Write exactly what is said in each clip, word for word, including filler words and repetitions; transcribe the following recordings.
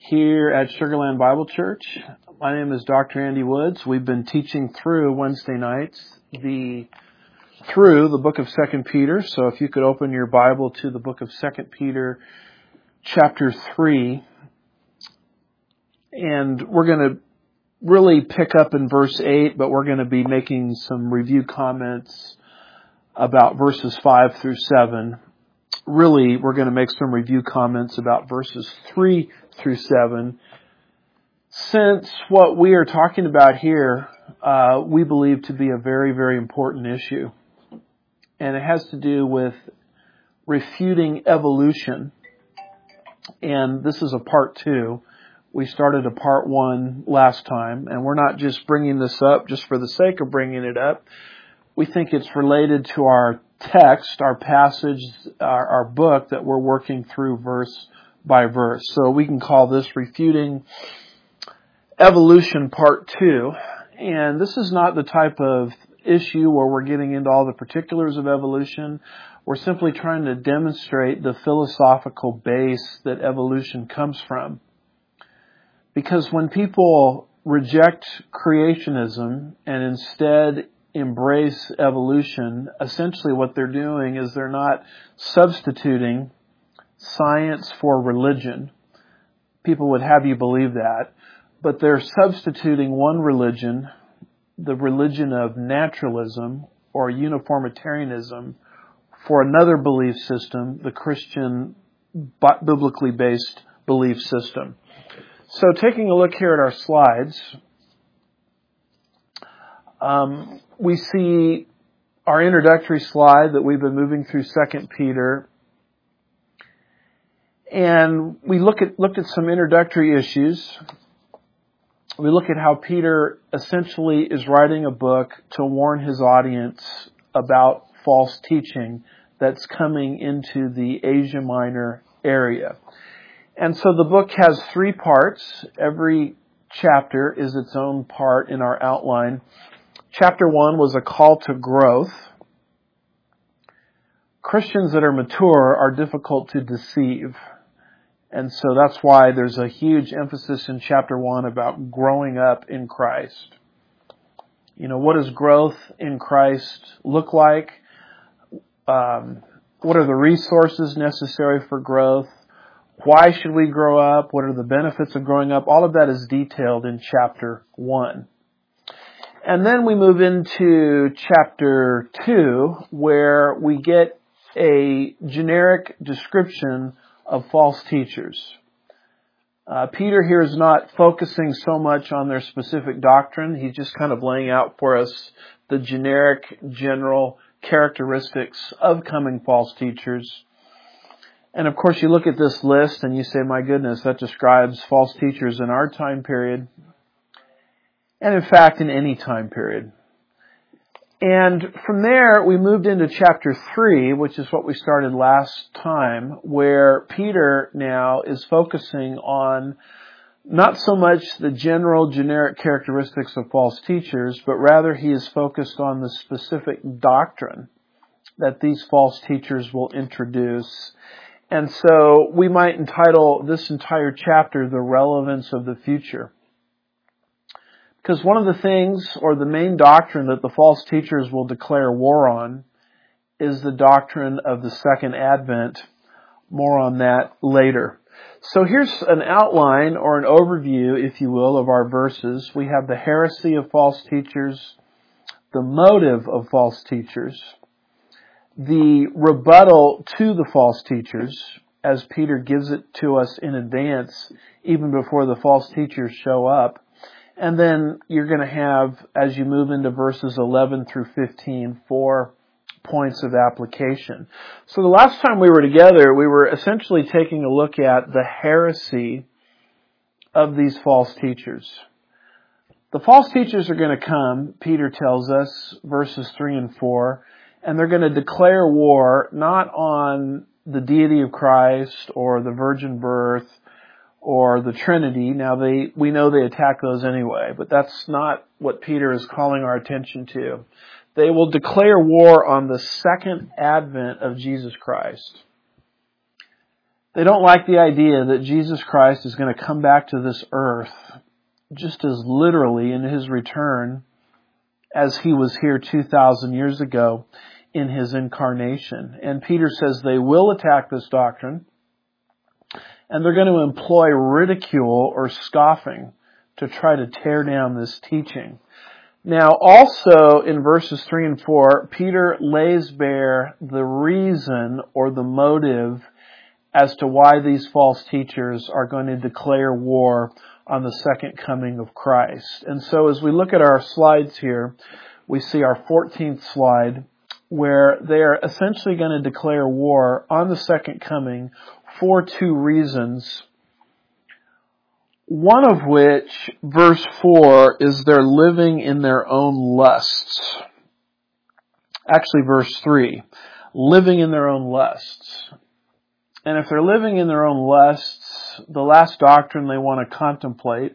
here at Sugarland Bible Church. My name is Doctor Andy Woods. We've been teaching through Wednesday nights the through the book of Second Peter. So if you could open your Bible to the book of Second Peter chapter three. And we're going to really pick up in verse eight, but we're going to be making some review comments about verses five through seven. Really, we're going to make some review comments about verses three through seven. Since what we are talking about here, uh, we believe to be a very, very important issue. And it has to do with refuting evolution. And this is a part two. We started a part one last time, and we're not just bringing this up just for the sake of bringing it up. We think it's related to our text, our passage, our, our book that we're working through verse by verse. So we can call this Refuting Evolution Part two. And this is not the type of issue where we're getting into all the particulars of evolution. We're simply trying to demonstrate the philosophical base that evolution comes from. Because when people reject creationism and instead embrace evolution, essentially what they're doing is they're not substituting science for religion. People would have you believe that. But they're substituting one religion, the religion of naturalism or uniformitarianism, for another belief system, the Christian biblically based belief system. So taking a look here at our slides, um, we see our introductory slide that we've been moving through Second Peter. And we look at looked at some introductory issues. We look at how Peter essentially is writing a book to warn his audience about false teaching that's coming into the Asia Minor area. And so the book has three parts. Every chapter is its own part in our outline. Chapter one was a call to growth. Christians that are mature are difficult to deceive. And so that's why there's a huge emphasis in chapter one about growing up in Christ. You know, what does growth in Christ look like? Um, what are the resources necessary for growth? Why should we grow up? What are the benefits of growing up? All of that is detailed in chapter one. And then we move into chapter two, where we get a generic description of false teachers. Uh, Peter here is not focusing so much on their specific doctrine. He's just kind of laying out for us the generic, general characteristics of coming false teachers. And of course, you look at this list and you say, my goodness, that describes false teachers in our time period. And in fact, in any time period. And from there, we moved into chapter three, which is what we started last time, where Peter now is focusing on not so much the general generic characteristics of false teachers, but rather he is focused on the specific doctrine that these false teachers will introduce. And so we might entitle this entire chapter, The Relevance of the Future. Because one of the things, or the main doctrine that the false teachers will declare war on, is the doctrine of the second advent. More on that later. So here's an outline, or an overview, if you will, of our verses. We have the heresy of false teachers, the motive of false teachers, the rebuttal to the false teachers, as Peter gives it to us in advance, even before the false teachers show up. And then you're going to have, as you move into verses eleven through fifteen, four points of application. So the last time we were together, we were essentially taking a look at the heresy of these false teachers. The false teachers are going to come, Peter tells us, verses three and four, and they're going to declare war not on the deity of Christ or the virgin birth or the Trinity. Now, they we know they attack those anyway, but that's not what Peter is calling our attention to. They will declare war on the second advent of Jesus Christ. They don't like the idea that Jesus Christ is going to come back to this earth just as literally in His return as He was here two thousand years ago in His incarnation. And Peter says they will attack this doctrine, and they're going to employ ridicule or scoffing to try to tear down this teaching. Now, also in verses three and four, Peter lays bare the reason or the motive as to why these false teachers are going to declare war on the second coming of Christ. And so as we look at our slides here, we see our fourteenth slide, where they are essentially going to declare war on the second coming for two reasons. One of which, verse four, is they're living in their own lusts. Actually, verse three, living in their own lusts. And if they're living in their own lusts, the last doctrine they want to contemplate,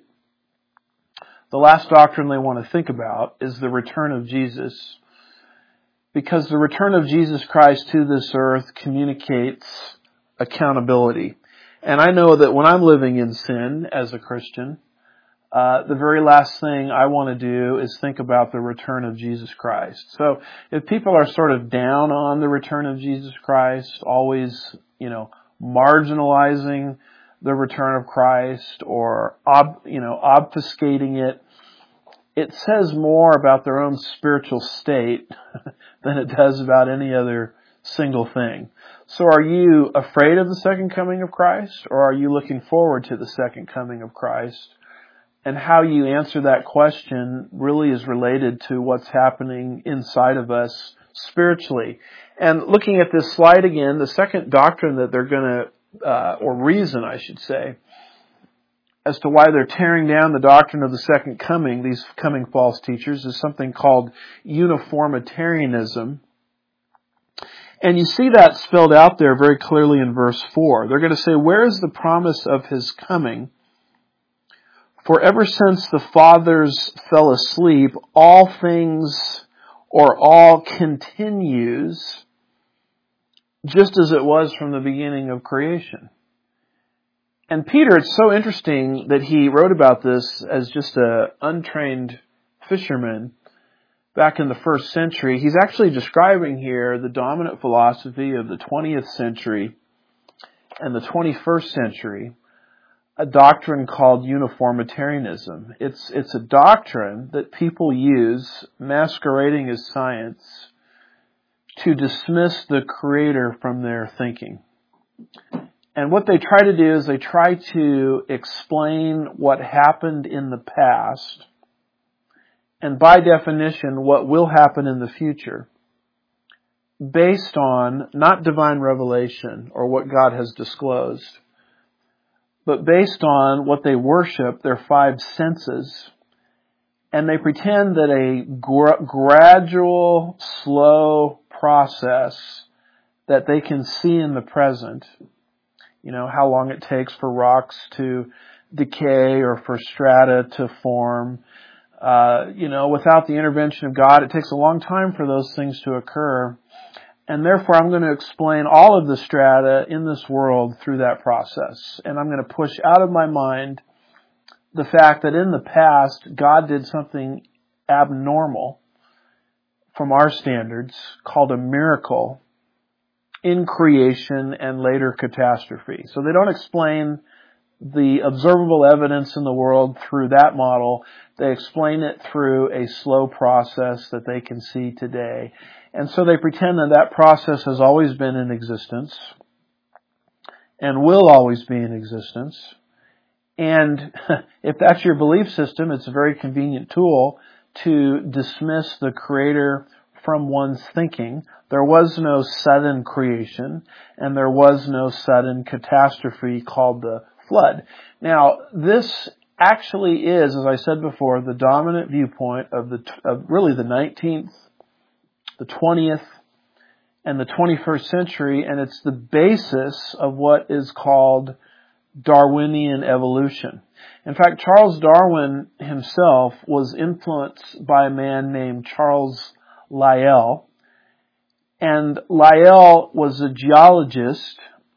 the last doctrine they want to think about is the return of Jesus. Because the return of Jesus Christ to this earth communicates accountability. And I know that when I'm living in sin as a Christian, uh, the very last thing I want to do is think about the return of Jesus Christ. So if people are sort of down on the return of Jesus Christ, always, you know, marginalizing the return of Christ or, ob, you know, obfuscating it, it says more about their own spiritual state than it does about any other single thing. So are you afraid of the second coming of Christ, or are you looking forward to the second coming of Christ? And how you answer that question really is related to what's happening inside of us spiritually. And looking at this slide again, the second doctrine that they're going to, uh, or reason I should say, as to why they're tearing down the doctrine of the second coming, these coming false teachers, is something called uniformitarianism. And you see that spelled out there very clearly in verse four. They're going to say, where is the promise of His coming? For ever since the fathers fell asleep, all things or all continues just as it was from the beginning of creation. And Peter, it's so interesting that he wrote about this as just an untrained fisherman back in the first century. He's actually describing here the dominant philosophy of the twentieth century and the twenty-first century, a doctrine called uniformitarianism. It's, it's a doctrine that people use, masquerading as science, to dismiss the Creator from their thinking. And what they try to do is they try to explain what happened in the past, and by definition, what will happen in the future, based on not divine revelation or what God has disclosed, but based on what they worship, their five senses. And they pretend that a gra- gradual, slow process that they can see in the present, you know, how long it takes for rocks to decay or for strata to form, Uh, you know, without the intervention of God, it takes a long time for those things to occur. And therefore, I'm going to explain all of the strata in this world through that process. And I'm going to push out of my mind the fact that in the past, God did something abnormal from our standards called a miracle in creation and later catastrophe. So they don't explain the observable evidence in the world through that model. They explain it through a slow process that they can see today. And so they pretend that that process has always been in existence and will always be in existence. And if that's your belief system, it's a very convenient tool to dismiss the Creator from one's thinking. There was no sudden creation, and there was no sudden catastrophe called the flood. Now, this actually is, as I said before, the dominant viewpoint of the of really the nineteenth, the twentieth, and the twenty-first century, and it's the basis of what is called Darwinian evolution. In fact, Charles Darwin himself was influenced by a man named Charles Lyell, and Lyell was a geologist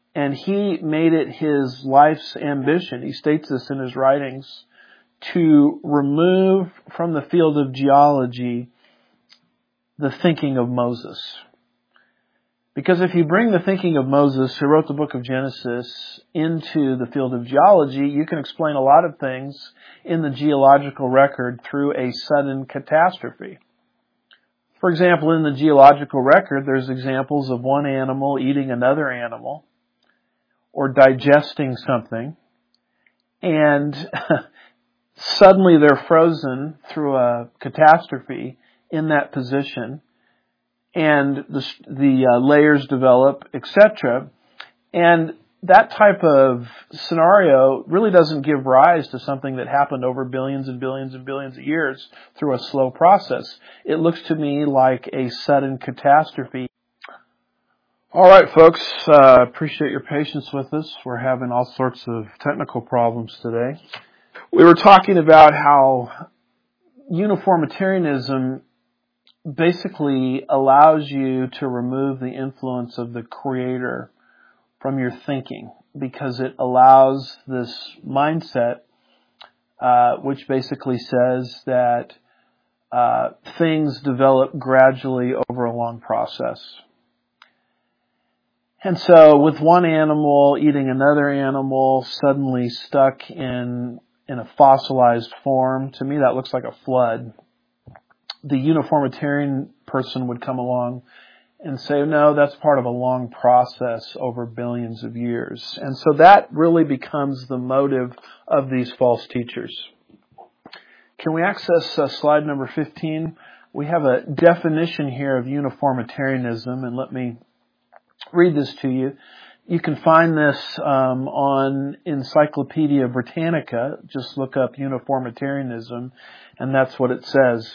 And he made it his life's ambition, he states this in his writings, to remove from the field of geology the thinking of Moses. Because if you bring the thinking of Moses, who wrote the book of Genesis, into the field of geology, you can explain a lot of things in the geological record through a sudden catastrophe. For example, in the geological record, there's examples of one animal eating another animal or digesting something, and suddenly they're frozen through a catastrophe in that position, and the, the uh, layers develop, et cetera. And that type of scenario really doesn't give rise to something that happened over billions and billions and billions of years through a slow process. It looks to me like a sudden catastrophe. All right, folks, uh, appreciate your patience with us. We're having all sorts of technical problems today. We were talking about how uniformitarianism basically allows you to remove the influence of the Creator from your thinking, because it allows this mindset, uh, which basically says that uh, things develop gradually over a long process. And so with one animal eating another animal suddenly stuck in in a fossilized form, to me that looks like a flood. The uniformitarian person would come along and say, no, that's part of a long process over billions of years. And so that really becomes the motive of these false teachers. Can we access uh, slide number fifteen? We have a definition here of uniformitarianism, and let me read this to you. You can find this um, on Encyclopedia Britannica. Just look up uniformitarianism, and that's what it says.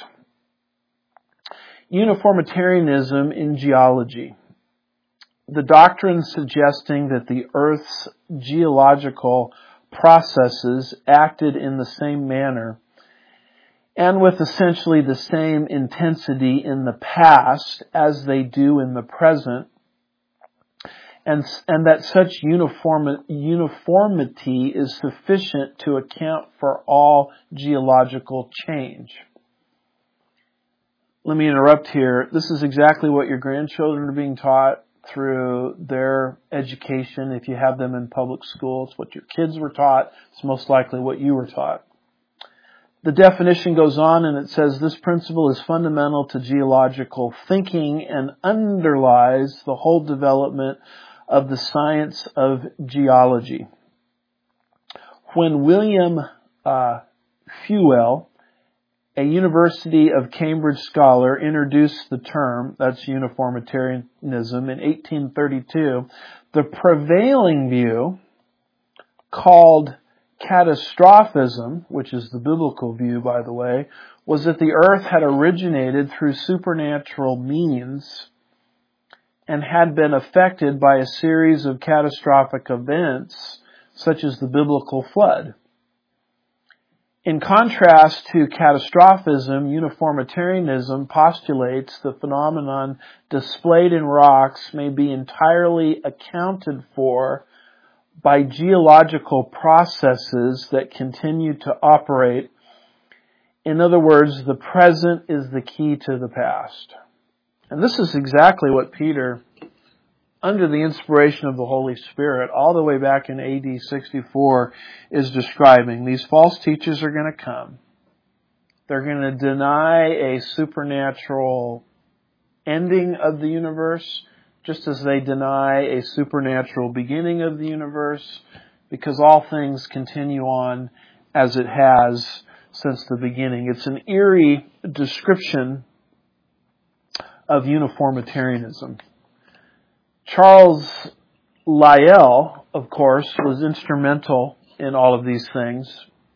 Uniformitarianism in geology. The doctrine suggesting that the Earth's geological processes acted in the same manner and with essentially the same intensity in the past as they do in the present, and, and that such uniform, uniformity is sufficient to account for all geological change. Let me interrupt here. This is exactly what your grandchildren are being taught through their education. If you have them in public school, it's what your kids were taught. It's most likely what you were taught. The definition goes on and it says, this principle is fundamental to geological thinking and underlies the whole development of the science of geology. When William uh, Whewell, a University of Cambridge scholar, introduced the term, that's uniformitarianism, in eighteen thirty-two, the prevailing view, called catastrophism, which is the biblical view, by the way, was that the earth had originated through supernatural means and had been affected by a series of catastrophic events, such as the biblical flood. In contrast to catastrophism, uniformitarianism postulates the phenomenon displayed in rocks may be entirely accounted for by geological processes that continue to operate. In other words, the present is the key to the past. And this is exactly what Peter, under the inspiration of the Holy Spirit, all the way back in A D sixty-four, is describing. These false teachers are going to come. They're going to deny a supernatural ending of the universe, just as they deny a supernatural beginning of the universe, because all things continue on as it has since the beginning. It's an eerie description of uniformitarianism. Charles Lyell, of course, was instrumental in all of these things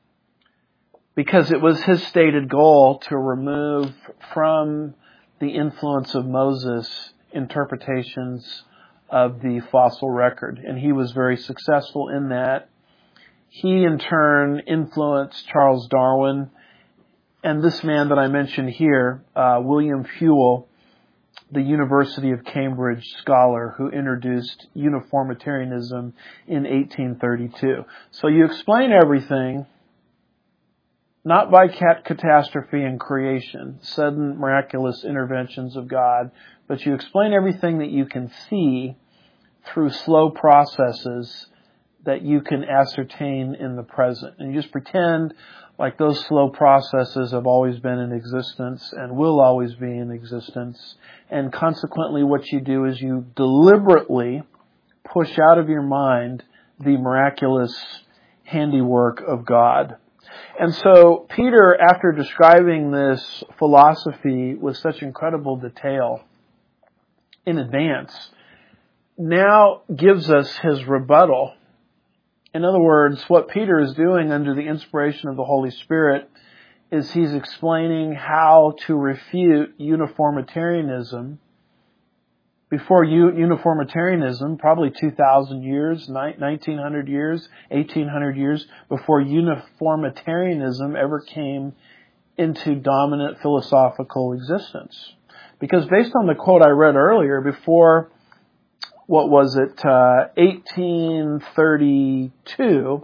because it was his stated goal to remove from the influence of Moses interpretations of the fossil record. And he was very successful in that. He, in turn, influenced Charles Darwin. And this man that I mentioned here, uh, William Whewell, the University of Cambridge scholar who introduced uniformitarianism in eighteen thirty-two. So you explain everything not by cat- catastrophe and creation, sudden miraculous interventions of God, but you explain everything that you can see through slow processes that you can ascertain in the present. And you just pretend like those slow processes have always been in existence and will always be in existence. And consequently, what you do is you deliberately push out of your mind the miraculous handiwork of God. And so Peter, after describing this philosophy with such incredible detail in advance, now gives us his rebuttal. In other words, what Peter is doing under the inspiration of the Holy Spirit is he's explaining how to refute uniformitarianism. Before uniformitarianism, probably two thousand years, nineteen hundred years, eighteen hundred years, before uniformitarianism ever came into dominant philosophical existence. Because based on the quote I read earlier, before, what was it, uh, eighteen thirty-two,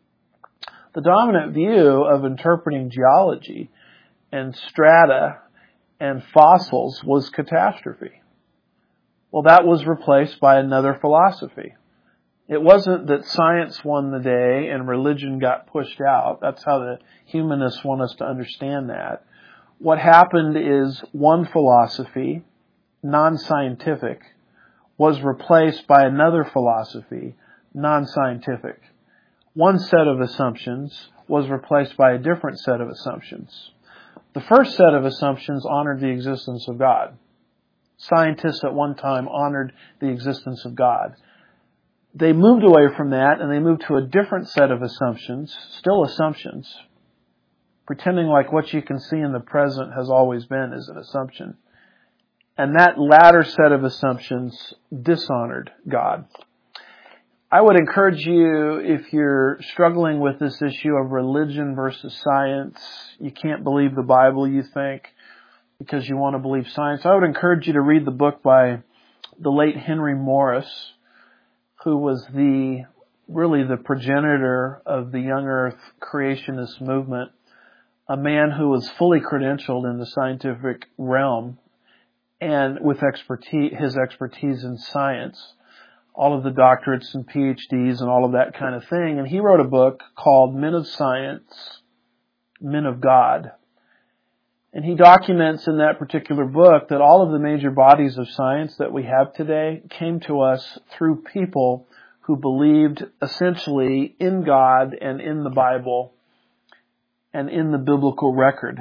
the dominant view of interpreting geology and strata and fossils was catastrophe. Well, that was replaced by another philosophy. It wasn't that science won the day and religion got pushed out. That's how the humanists want us to understand that. What happened is one philosophy, non-scientific, was replaced by another philosophy, non-scientific. One set of assumptions was replaced by a different set of assumptions. The first set of assumptions honored the existence of God. Scientists at one time honored the existence of God. They moved away from that and they moved to a different set of assumptions, still assumptions, pretending like what you can see in the present has always been is an assumption. And that latter set of assumptions dishonored God. I would encourage you, if you're struggling with this issue of religion versus science, you can't believe the Bible, you think, because you want to believe science, I would encourage you to read the book by the late Henry Morris, who was the really the progenitor of the young earth creationist movement, a man who was fully credentialed in the scientific realm and with expertise, his expertise in science, all of the doctorates and P H Ds and all of that kind of thing. And he wrote a book called Men of Science, Men of God. And he documents in that particular book that all of the major bodies of science that we have today came to us through people who believed essentially in God and in the Bible and in the biblical record.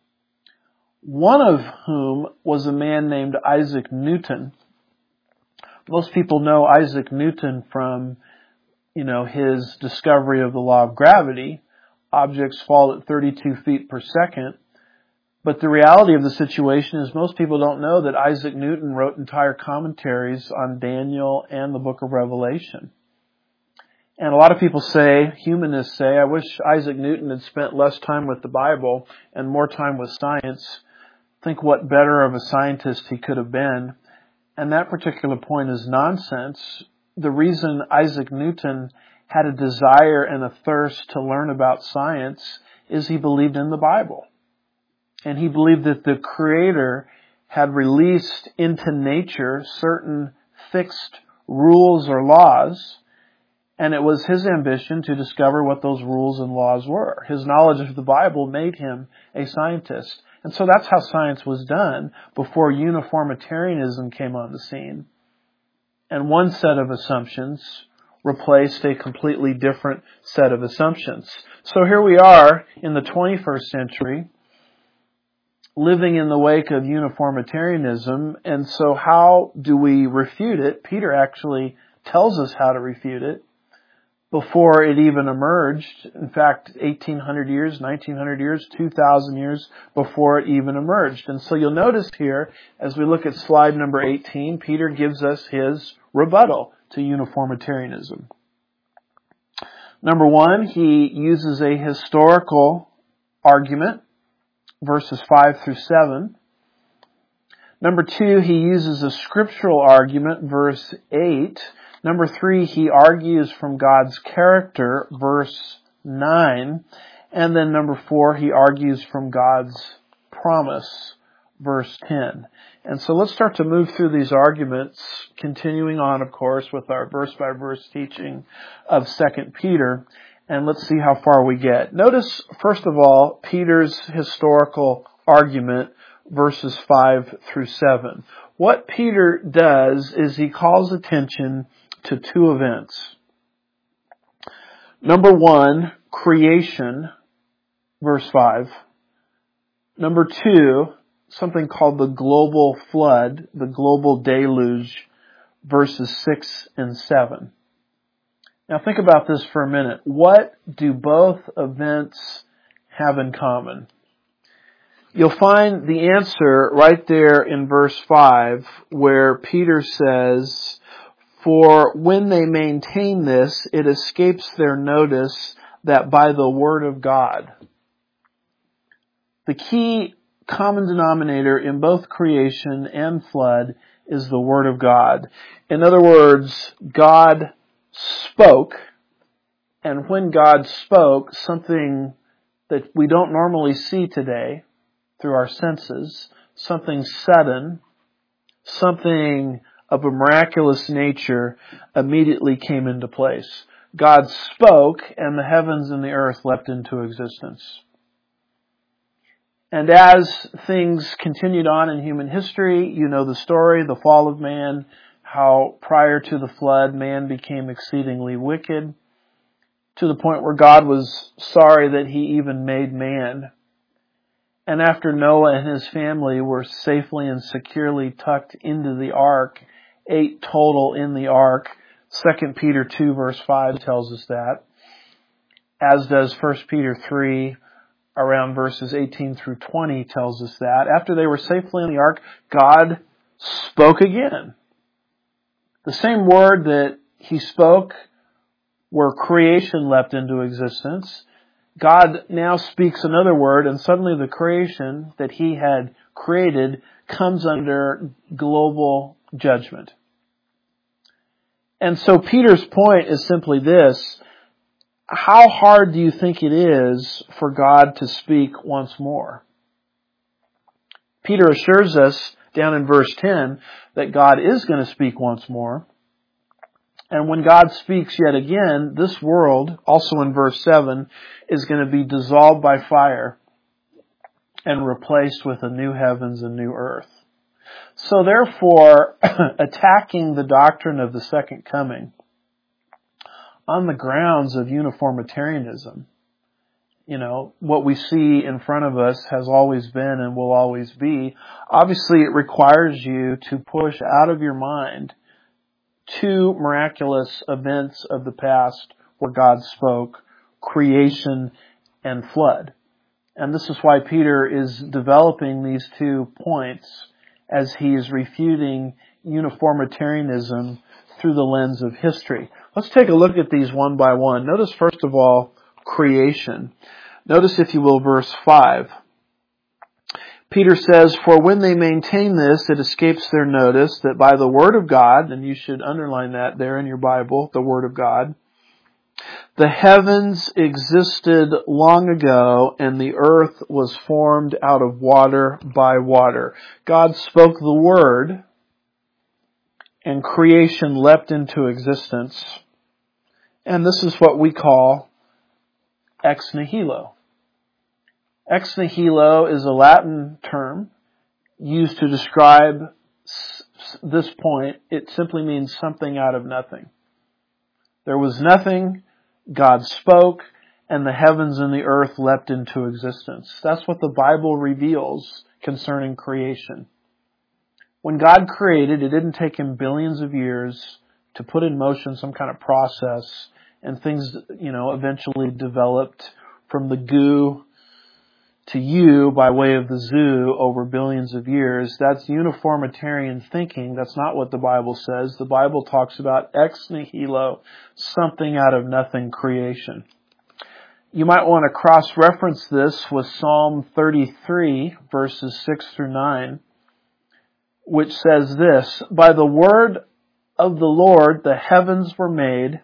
One of whom was a man named Isaac Newton. Most people know Isaac Newton from, you know, his discovery of the law of gravity. Objects fall at thirty-two feet per second. But the reality of the situation is most people don't know that Isaac Newton wrote entire commentaries on Daniel and the book of Revelation. And a lot of people say, humanists say, I wish Isaac Newton had spent less time with the Bible and more time with science. Think what better of a scientist he could have been. And that particular point is nonsense. The reason Isaac Newton had a desire and a thirst to learn about science is he believed in the Bible. And he believed that the Creator had released into nature certain fixed rules or laws, and it was his ambition to discover what those rules and laws were. His knowledge of the Bible made him a scientist. And so that's how science was done before uniformitarianism came on the scene. And one set of assumptions replaced a completely different set of assumptions. So here we are in the twenty-first century, living in the wake of uniformitarianism. And so how do we refute it? Peter actually tells us how to refute it before it even emerged. In fact, eighteen hundred years, nineteen hundred years, two thousand years before it even emerged. And so you'll notice here, as we look at slide number eighteen, Peter gives us his rebuttal to uniformitarianism. Number one, he uses a historical argument, verses five through seven. Number two, he uses a scriptural argument, verse eight. Number three, he argues from God's character, verse nine. And then number four, he argues from God's promise, verse ten. And so let's start to move through these arguments, continuing on, of course, with our verse-by-verse teaching of Second Peter. And let's see how far we get. Notice, first of all, Peter's historical argument, verses five through seven. What Peter does is he calls attention to two events. Number one, creation, verse five. Number two, something called the global flood, the global deluge, verses six and seven. Now think about this for a minute. What do both events have in common? You'll find the answer right there in verse five, where Peter says, "For when they maintain this, it escapes their notice that by the word of God." The key common denominator in both creation and flood is the word of God. In other words, God spoke, and when God spoke, something that we don't normally see today through our senses, something sudden, something of a miraculous nature immediately came into place. God spoke, and the heavens and the earth leapt into existence. And as things continued on in human history, you know the story, the fall of man, how prior to the flood, man became exceedingly wicked, to the point where God was sorry that he even made man. And after Noah and his family were safely and securely tucked into the ark, eight total in the ark, Second Peter two verse five tells us that, as does First Peter three, around verses eighteen through twenty tells us that. After they were safely in the ark, God spoke again. The same word that he spoke where creation leapt into existence, God now speaks another word, and suddenly the creation that he had created comes under global judgment. And so Peter's point is simply this: how hard do you think it is for God to speak once more? Peter assures us down in verse ten that God is going to speak once more. And when God speaks yet again, this world, also in verse seven, is going to be dissolved by fire and replaced with a new heavens and new earth. So therefore, attacking the doctrine of the second coming on the grounds of uniformitarianism, you know, what we see in front of us has always been and will always be. Obviously, it requires you to push out of your mind two miraculous events of the past where God spoke: creation and flood. And this is why Peter is developing these two points as he is refuting uniformitarianism through the lens of history. Let's take a look at these one by one. Notice, first of all, creation. Notice, if you will, verse five. Peter says, "For when they maintain this, it escapes their notice that by the word of God," and you should underline that there in your Bible, the word of God, "the heavens existed long ago, and the earth was formed out of water by water." God spoke the word, and creation leapt into existence. And this is what we call ex nihilo. Ex nihilo is a Latin term used to describe this point. It simply means something out of nothing. There was nothing, God spoke, and the heavens and the earth leapt into existence. That's what the Bible reveals concerning creation. When God created, it didn't take him billions of years to put in motion some kind of process, and things, you know, eventually developed from the goo to you by way of the zoo over billions of years. That's uniformitarian thinking. That's not what the Bible says. The Bible talks about ex nihilo, something out of nothing creation. You might want to cross-reference this with Psalm thirty-three, verses six through nine. which says this, "By the word of the Lord the heavens were made,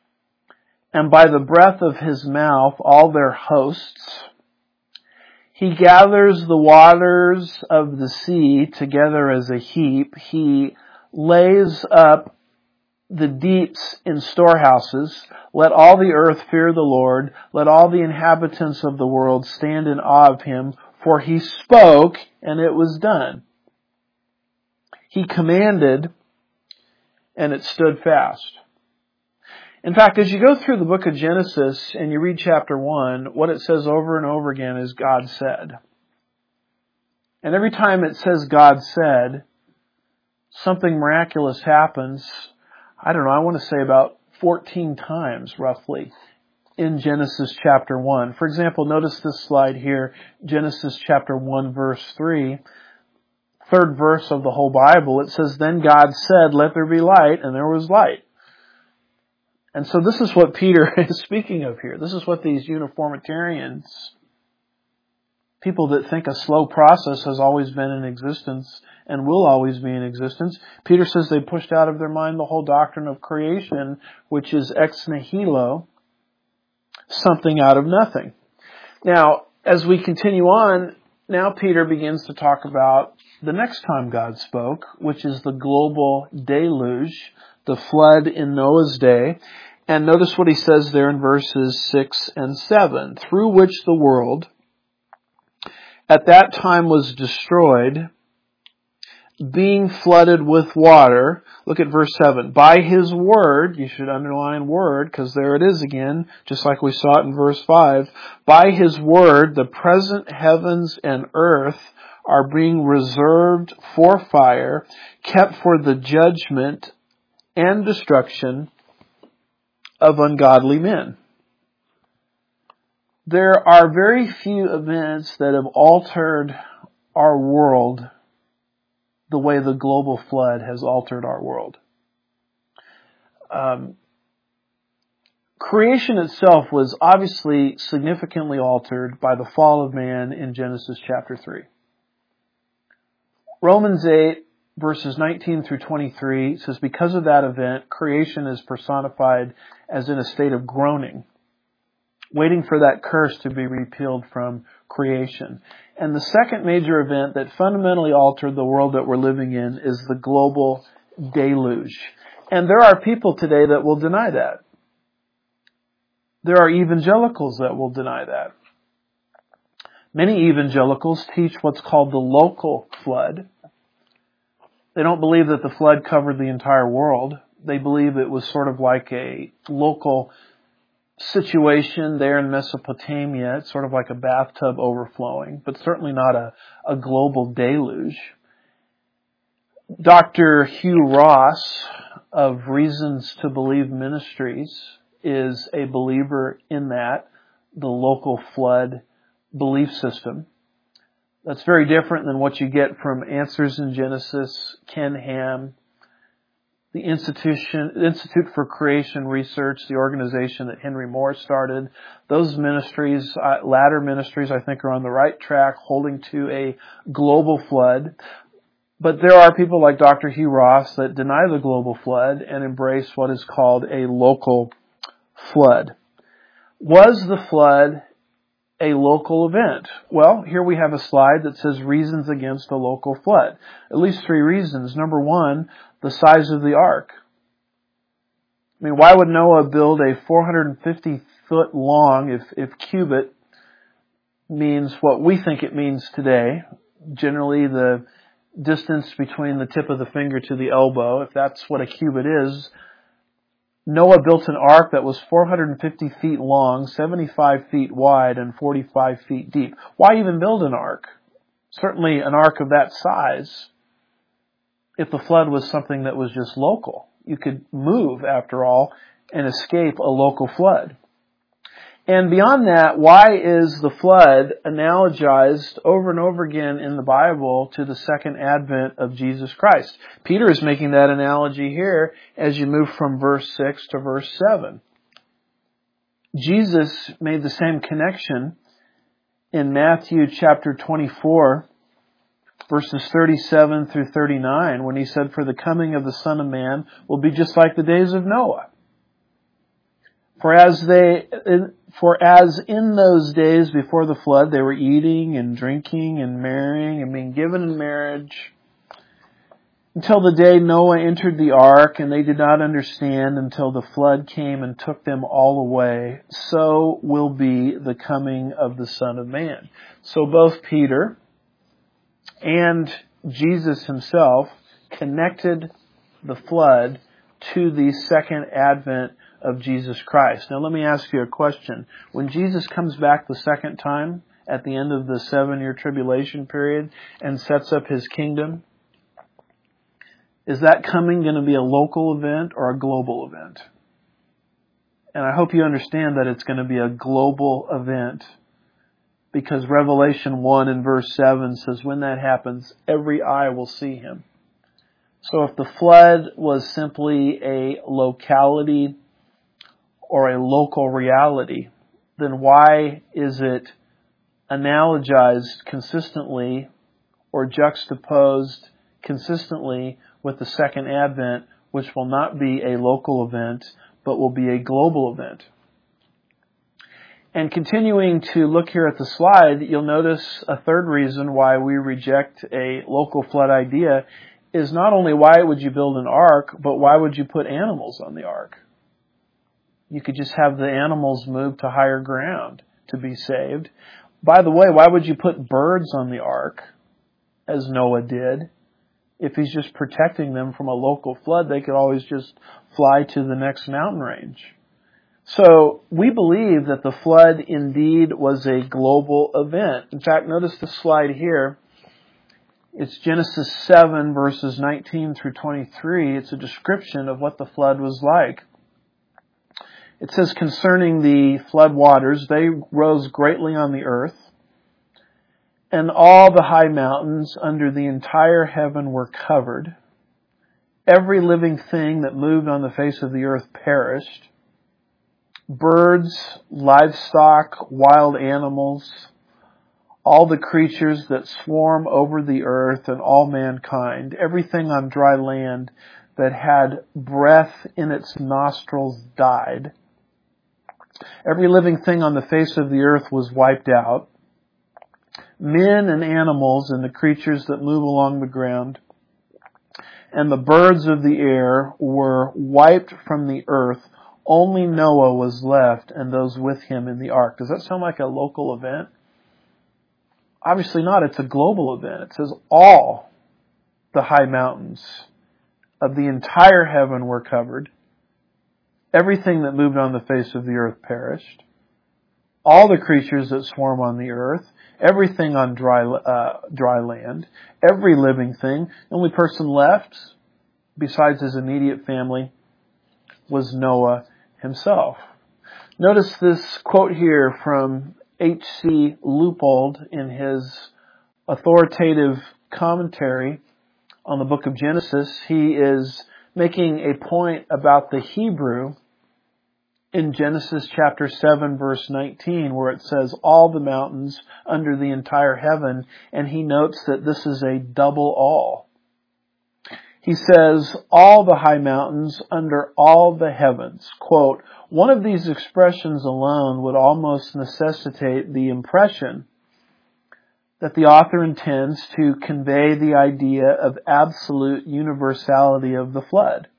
and by the breath of his mouth all their hosts. He gathers the waters of the sea together as a heap. He lays up the deeps in storehouses. Let all the earth fear the Lord. Let all the inhabitants of the world stand in awe of him. For he spoke, and it was done. He commanded, and it stood fast." In fact, as you go through the book of Genesis and you read chapter one, what it says over and over again is God said. And every time it says God said, something miraculous happens. I don't know, I want to say about fourteen times roughly in Genesis chapter one. For example, notice this slide here, Genesis chapter one verse three. Third verse of the whole Bible, it says, "Then God said, let there be light, and there was light." And so this is what Peter is speaking of here. This is what these uniformitarians, people that think a slow process has always been in existence and will always be in existence. Peter says they pushed out of their mind the whole doctrine of creation, which is ex nihilo, something out of nothing. Now, as we continue on, now Peter begins to talk about the next time God spoke, which is the global deluge, the flood in Noah's day. And notice what he says there in verses six and seven, "Through which the world at that time was destroyed, being flooded with water." Look at verse seven. "By his word," you should underline word, because there it is again, just like we saw it in verse five. "By his word, the present heavens and earth are being reserved for fire, kept for the judgment and destruction of ungodly men." There are very few events that have altered our world the way the global flood has altered our world. Um, creation itself was obviously significantly altered by the fall of man in Genesis chapter three. Romans eight, verses nineteen through twenty-three says, because of that event, creation is personified as in a state of groaning, waiting for that curse to be repealed from creation. And the second major event that fundamentally altered the world that we're living in is the global deluge. And there are people today that will deny that. There are evangelicals that will deny that. Many evangelicals teach what's called the local flood. They don't believe that the flood covered the entire world. They believe it was sort of like a local situation there in Mesopotamia. It's sort of like a bathtub overflowing, but certainly not a, a global deluge. Doctor Hugh Ross of Reasons to Believe Ministries is a believer in that, the local flood belief system. That's very different than what you get from Answers in Genesis, Ken Ham, the Institution, Institute for Creation Research, the organization that Henry Moore started. Those ministries, uh, latter ministries, I think are on the right track, holding to a global flood. But there are people like Doctor Hugh Ross that deny the global flood and embrace what is called a local flood. Was the flood a local event? Well, here we have a slide that says reasons against a local flood. At least three reasons. Number one, the size of the ark. I mean, why would Noah build a four hundred fifty foot long, if, if cubit means what we think it means today, generally the distance between the tip of the finger to the elbow, if that's what a cubit is, Noah built an ark that was four hundred fifty feet long, seventy-five feet wide, and forty-five feet deep. Why even build an ark? Certainly an ark of that size, if the flood was something that was just local. You could move, after all, and escape a local flood. And beyond that, why is the flood analogized over and over again in the Bible to the second advent of Jesus Christ? Peter is making that analogy here as you move from verse six to verse seven. Jesus made the same connection in Matthew chapter twenty-four, verses thirty-seven through thirty-nine, when he said, "For the coming of the Son of Man will be just like the days of Noah. For as they, for as in those days before the flood, they were eating and drinking and marrying and being given in marriage, until the day Noah entered the ark, and they did not understand until the flood came and took them all away. So will be the coming of the Son of Man." So both Peter and Jesus himself connected the flood to the second advent of Jesus Christ. Now let me ask you a question. When Jesus comes back the second time at the end of the seven-year tribulation period and sets up his kingdom, is that coming going to be a local event or a global event? And I hope you understand that it's going to be a global event, because Revelation one and verse seven says when that happens, every eye will see him. So if the flood was simply a locality or a local reality, then why is it analogized consistently or juxtaposed consistently with the second advent, which will not be a local event, but will be a global event? And continuing to look here at the slide, you'll notice a third reason why we reject a local flood idea is not only why would you build an ark, but why would you put animals on the ark? You could just have the animals move to higher ground to be saved. By the way, why would you put birds on the ark, as Noah did? If he's just protecting them from a local flood, they could always just fly to the next mountain range. So we believe that the flood indeed was a global event. In fact, notice the slide here. It's Genesis seven, verses nineteen through twenty-three. It's a description of what the flood was like. It says, "Concerning the flood waters, they rose greatly on the earth, and all the high mountains under the entire heaven were covered. Every living thing that moved on the face of the earth perished. Birds, livestock, wild animals, all the creatures that swarm over the earth, and all mankind, everything on dry land that had breath in its nostrils died. Every living thing on the face of the earth was wiped out. Men and animals and the creatures that move along the ground and the birds of the air were wiped from the earth. Only Noah was left and those with him in the ark." Does that sound like a local event? Obviously not. It's a global event. It says all the high mountains of the entire heaven were covered. Everything that moved on the face of the earth perished. All the creatures that swarm on the earth, everything on dry uh, dry land, every living thing. The only person left, besides his immediate family, was Noah himself. Notice this quote here from H C Leupold in his authoritative commentary on the book of Genesis. He is making a point about the Hebrew in Genesis chapter seven, verse nineteen, where it says all the mountains under the entire heaven, and he notes that this is a double all. He says, all the high mountains under all the heavens. Quote, "One of these expressions alone would almost necessitate the impression that the author intends to convey the idea of absolute universality of the flood.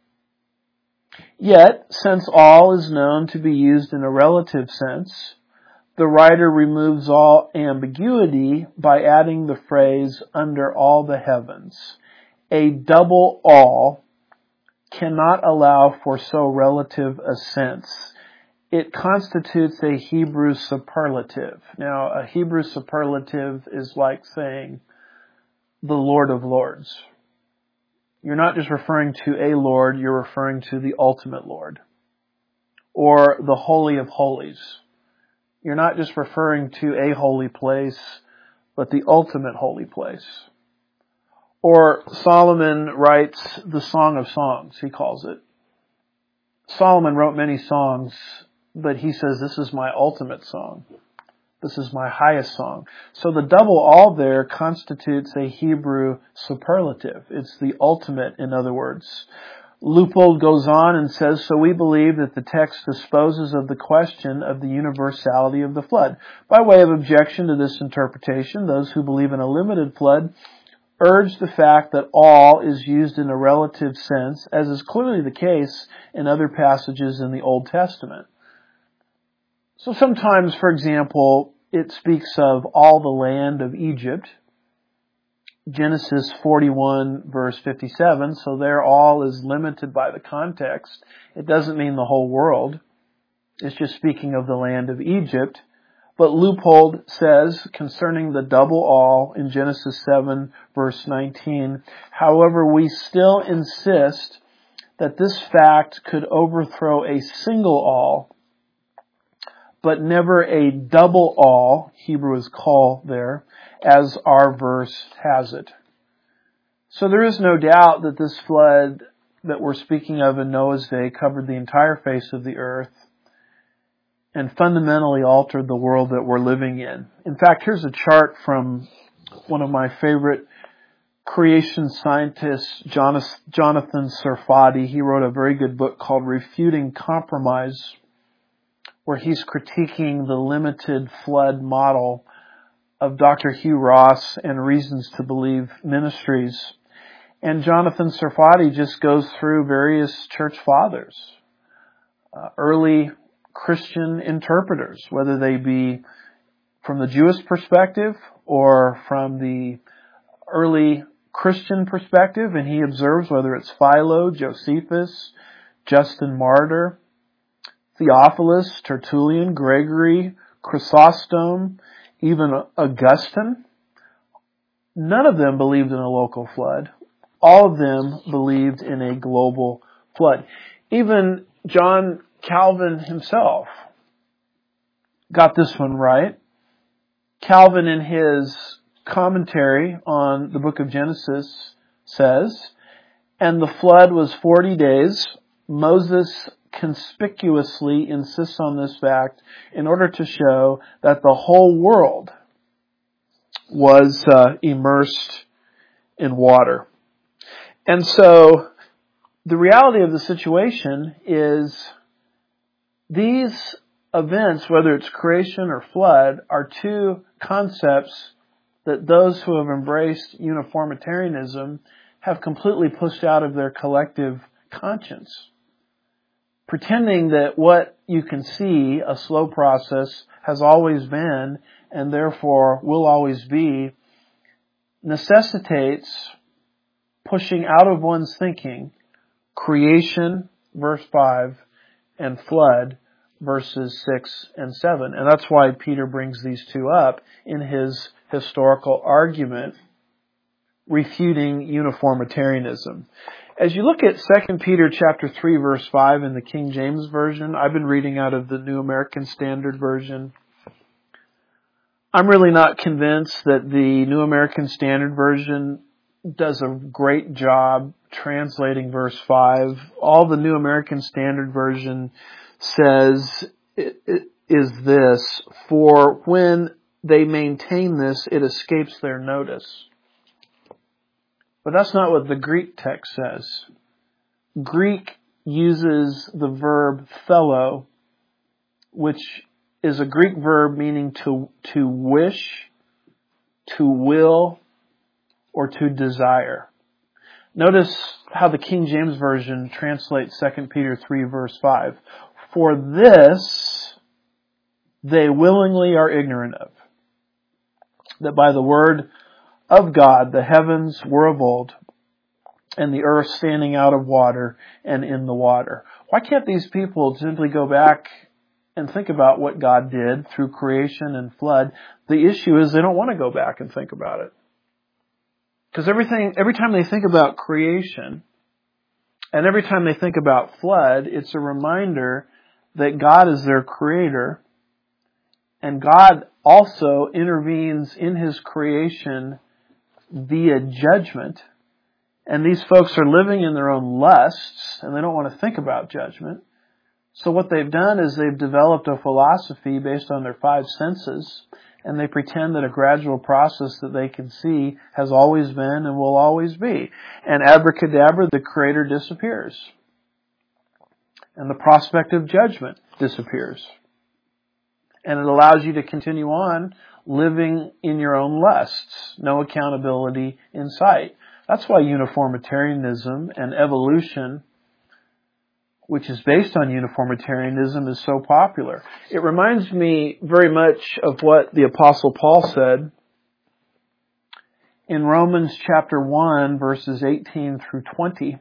Yet, since all is known to be used in a relative sense, the writer removes all ambiguity by adding the phrase, under all the heavens. A double all cannot allow for so relative a sense. It constitutes a Hebrew superlative." Now, a Hebrew superlative is like saying the Lord of Lords. You're not just referring to a Lord, you're referring to the ultimate Lord. Or the Holy of Holies. You're not just referring to a holy place, but the ultimate holy place. Or Solomon writes the Song of Songs, he calls it. Solomon wrote many songs, but he says this is my ultimate song. This is my highest song. So the double all there constitutes a Hebrew superlative. It's the ultimate, in other words. Leupold goes on and says, so we believe that the text disposes of the question of the universality of the flood. By way of objection to this interpretation, those who believe in a limited flood urge the fact that all is used in a relative sense, as is clearly the case in other passages in the Old Testament. So sometimes, for example, it speaks of all the land of Egypt. Genesis forty-one verse fifty-seven, so there all is limited by the context. It doesn't mean the whole world. It's just speaking of the land of Egypt. But Leupold says concerning the double all in Genesis seven verse nineteen, however, we still insist that this fact could overthrow a single all, but never a double all, Hebrew is kol there, as our verse has it. So there is no doubt that this flood that we're speaking of in Noah's day covered the entire face of the earth and fundamentally altered the world that we're living in. In fact, here's a chart from one of my favorite creation scientists, Jonathan Sarfati. He wrote a very good book called Refuting Compromise, where he's critiquing the limited flood model of Doctor Hugh Ross and Reasons to Believe Ministries. And Jonathan Sarfati just goes through various church fathers, uh, early Christian interpreters, whether they be from the Jewish perspective or from the early Christian perspective, and he observes whether it's Philo, Josephus, Justin Martyr, Theophilus, Tertullian, Gregory, Chrysostom, even Augustine. None of them believed in a local flood. All of them believed in a global flood. Even John Calvin himself got this one right. Calvin, in his commentary on the book of Genesis, says, and the flood was forty days. Moses conspicuously insists on this fact in order to show that the whole world was uh, immersed in water. And so the reality of the situation is these events, whether it's creation or flood, are two concepts that those who have embraced uniformitarianism have completely pushed out of their collective conscience, pretending that what you can see, a slow process, has always been and therefore will always be, necessitates pushing out of one's thinking creation, verse five, and flood, verses six and seven. And that's why Peter brings these two up in his historical argument refuting uniformitarianism. As you look at Second Peter chapter three, verse five in the King James Version, I've been reading out of the New American Standard Version. I'm really not convinced that the New American Standard Version does a great job translating verse five. All the New American Standard Version says is this, for when they maintain this, it escapes their notice. But that's not what the Greek text says. Greek uses the verb thelo, which is a Greek verb meaning to, to wish, to will, or to desire. Notice how the King James Version translates Second Peter three verse five. For this they willingly are ignorant of, that by the word of God the heavens were of old, and the earth standing out of water and in the water. Why can't these people simply go back and think about what God did through creation and flood? The issue is they don't want to go back and think about it. Because everything, every time they think about creation, and every time they think about flood, it's a reminder that God is their creator, and God also intervenes in His creation via judgment. And these folks are living in their own lusts, and they don't want to think about judgment. So what they've done is they've developed a philosophy based on their five senses, and they pretend that a gradual process that they can see has always been and will always be. And abracadabra, the Creator disappears. And the prospect of judgment disappears. And it allows you to continue on living in your own lusts. No accountability in sight. That's why uniformitarianism and evolution, which is based on uniformitarianism, is so popular. It reminds me very much of what the Apostle Paul said in Romans chapter one, verses eighteen through twenty.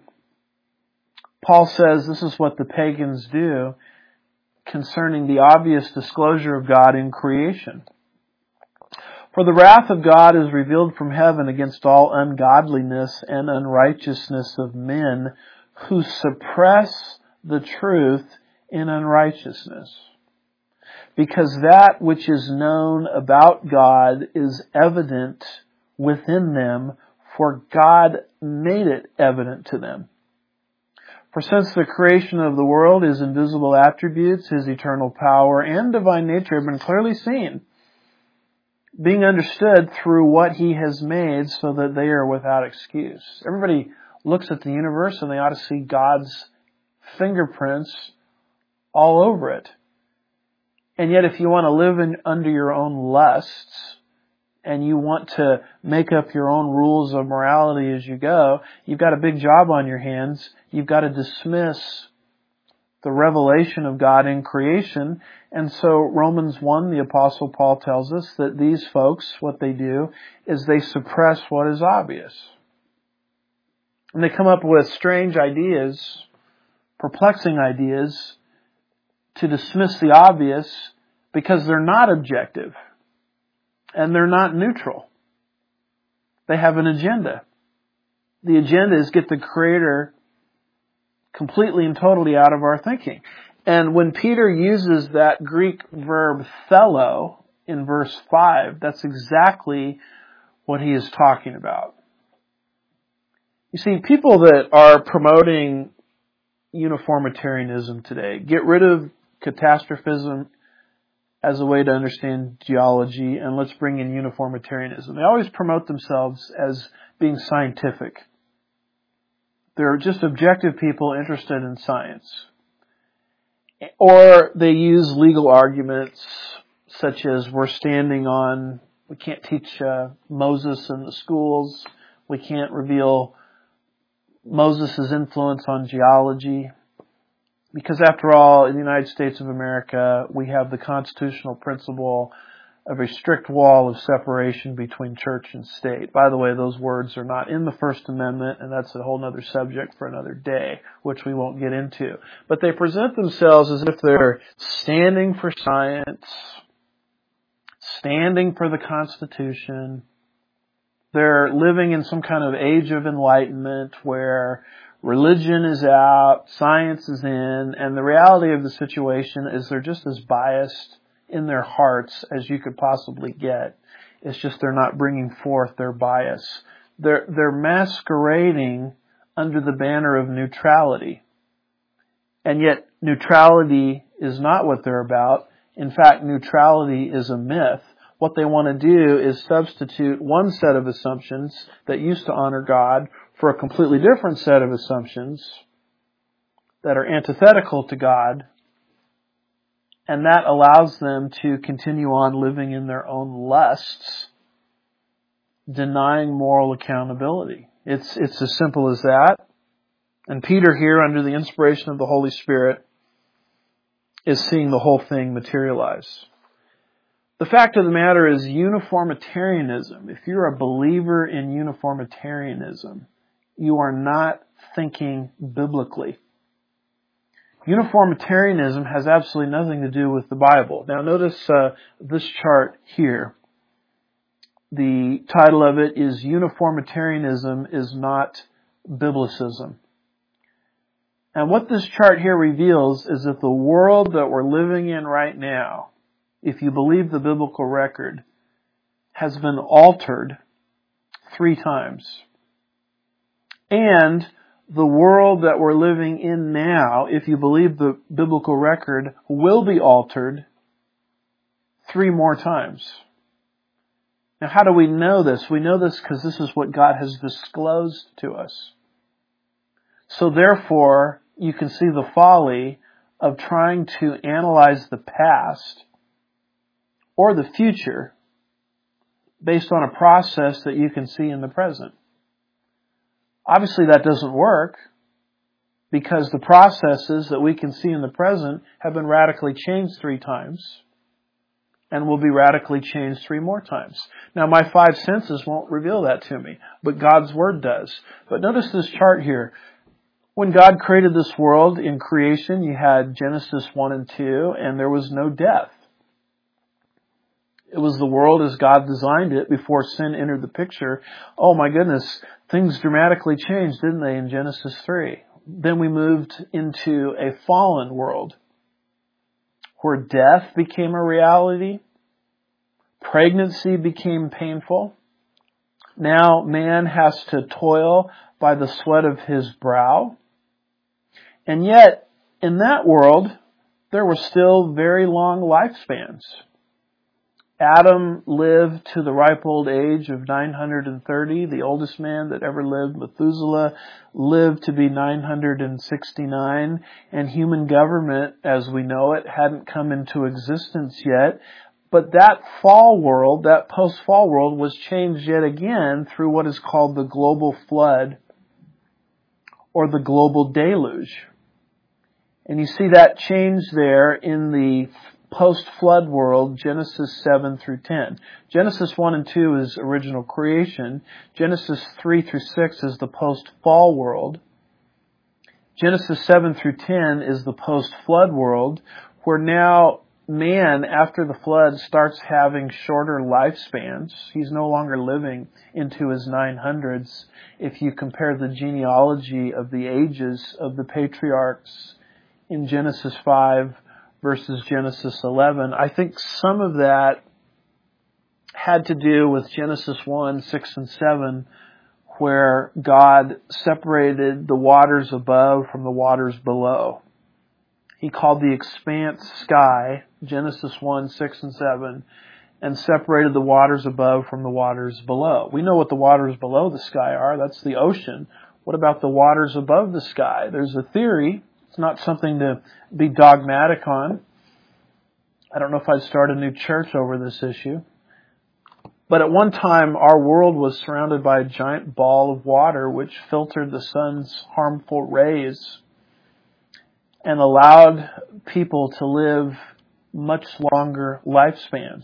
Paul says this is what the pagans do concerning the obvious disclosure of God in creation. For the wrath of God is revealed from heaven against all ungodliness and unrighteousness of men who suppress the truth in unrighteousness. Because that which is known about God is evident within them, for God made it evident to them. For since the creation of the world, His invisible attributes, His eternal power, and divine nature have been clearly seen, being understood through what He has made, so that they are without excuse. Everybody looks at the universe and they ought to see God's fingerprints all over it. And yet if you want to live in, under your own lusts, and you want to make up your own rules of morality as you go, you've got a big job on your hands. You've got to dismiss the revelation of God in creation. And so Romans one, the Apostle Paul tells us that these folks, what they do is they suppress what is obvious. And they come up with strange ideas, perplexing ideas, to dismiss the obvious because they're not objective. And they're not neutral. They have an agenda. The agenda is get the Creator completely and totally out of our thinking. And when Peter uses that Greek verb thelo in verse five, that's exactly what he is talking about. You see, people that are promoting uniformitarianism today, get rid of catastrophism as a way to understand geology, and let's bring in uniformitarianism. They always promote themselves as being scientific. They're just objective people interested in science. Or they use legal arguments such as we're standing on, we can't teach uh, Moses in the schools, we can't reveal Moses' influence on geology. Because after all, in the United States of America, we have the constitutional principle of a strict wall of separation between church and state. By the way, those words are not in the First Amendment, and that's a whole other subject for another day, which we won't get into. But they present themselves as if they're standing for science, standing for the Constitution. They're living in some kind of age of enlightenment where religion is out, science is in, and the reality of the situation is they're just as biased in their hearts as you could possibly get. It's just they're not bringing forth their bias. They're, they're masquerading under the banner of neutrality. And yet neutrality is not what they're about. In fact, neutrality is a myth. What they want to do is substitute one set of assumptions that used to honor God for a completely different set of assumptions that are antithetical to God, and that allows them to continue on living in their own lusts, denying moral accountability. It's, it's as simple as that. And Peter here, under the inspiration of the Holy Spirit, is seeing the whole thing materialize. The fact of the matter is uniformitarianism. If you're a believer in uniformitarianism, you are not thinking biblically. Uniformitarianism has absolutely nothing to do with the Bible. Now notice uh, this chart here. The title of it is Uniformitarianism is Not Biblicism. And what this chart here reveals is that the world that we're living in right now, if you believe the biblical record, has been altered three times. And the world that we're living in now, if you believe the biblical record, will be altered three more times. Now, how do we know this? We know this because this is what God has disclosed to us. So therefore, you can see the folly of trying to analyze the past or the future based on a process that you can see in the present. Obviously, that doesn't work because the processes that we can see in the present have been radically changed three times and will be radically changed three more times. Now, my five senses won't reveal that to me, but God's Word does. But notice this chart here. When God created this world in creation, you had Genesis one and two, and there was no death. It was the world as God designed it before sin entered the picture. Oh my goodness, things dramatically changed, didn't they, in Genesis three? Then we moved into a fallen world where death became a reality, pregnancy became painful. Now man has to toil by the sweat of his brow. And yet, in that world, there were still very long lifespans. Adam lived to the ripe old age of nine hundred thirty. The oldest man that ever lived, Methuselah, lived to be nine hundred sixty-nine. And human government, as we know it, hadn't come into existence yet. But that fall world, that post-fall world, was changed yet again through what is called the global flood or the global deluge. And you see that change there in the post-flood world, Genesis seven through ten. Genesis one and two is original creation. Genesis three through six is the post-fall world. Genesis seven through ten is the post-flood world, where now man, after the flood, starts having shorter lifespans. He's no longer living into his nine hundreds. If you compare the genealogy of the ages of the patriarchs in Genesis five versus Genesis eleven, I think some of that had to do with Genesis one, six, and seven, where God separated the waters above from the waters below. He called the expanse sky, Genesis one, six, and seven, and separated the waters above from the waters below. We know what the waters below the sky are. That's the ocean. What about the waters above the sky? There's a theory. It's not something to be dogmatic on. I don't know if I'd start a new church over this issue. But at one time, our world was surrounded by a giant ball of water which filtered the sun's harmful rays and allowed people to live much longer lifespans.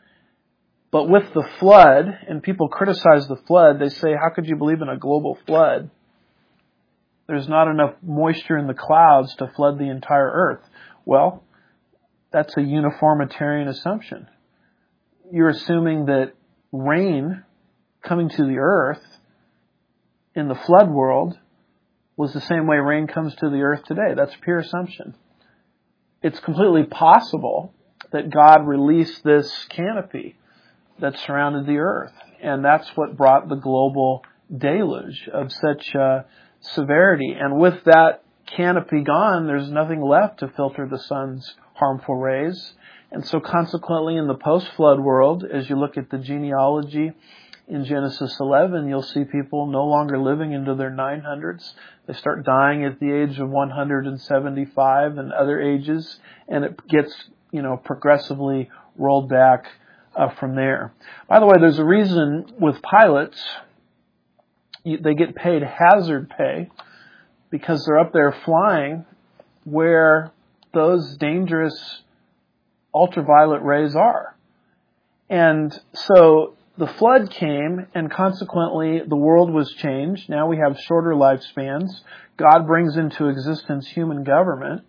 But with the flood, and people criticize the flood, they say, how could you believe in a global flood? There's not enough moisture in the clouds to flood the entire earth. Well, that's a uniformitarian assumption. You're assuming that rain coming to the earth in the flood world was the same way rain comes to the earth today. That's pure assumption. It's completely possible that God released this canopy that surrounded the earth. And that's what brought the global deluge of such uh, severity. And with that canopy gone, there's nothing left to filter the sun's harmful rays. And so consequently, in the post-flood world, as you look at the genealogy in Genesis eleven, you'll see people no longer living into their nine hundreds. They start dying at the age of one hundred seventy-five and other ages, and it gets, you know, progressively rolled back uh, from there. By the way, there's a reason with pilots, you, they get paid hazard pay because they're up there flying where those dangerous ultraviolet rays are. And so the flood came, and consequently the world was changed. Now we have shorter lifespans. God brings into existence human government.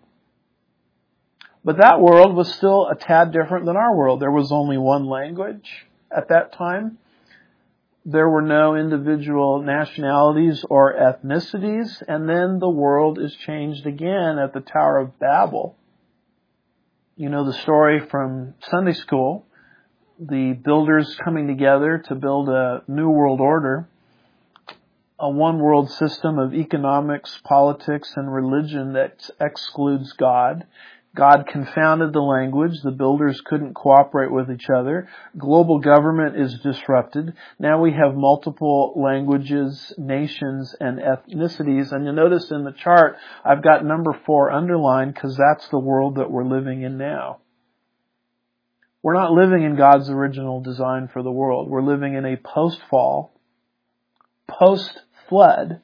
But that world was still a tad different than our world. There was only one language at that time. There were no individual nationalities or ethnicities. And then the world is changed again at the Tower of Babel. You know the story from Sunday school. The builders coming together to build a new world order. a one world system of economics, politics, and religion that excludes God. God confounded the language. The builders couldn't cooperate with each other. Global government is disrupted. Now we have multiple languages, nations, and ethnicities. And you'll notice in the chart, I've got number four underlined because that's the world that we're living in now. We're not living in God's original design for the world. We're living in a post-fall, post-flood,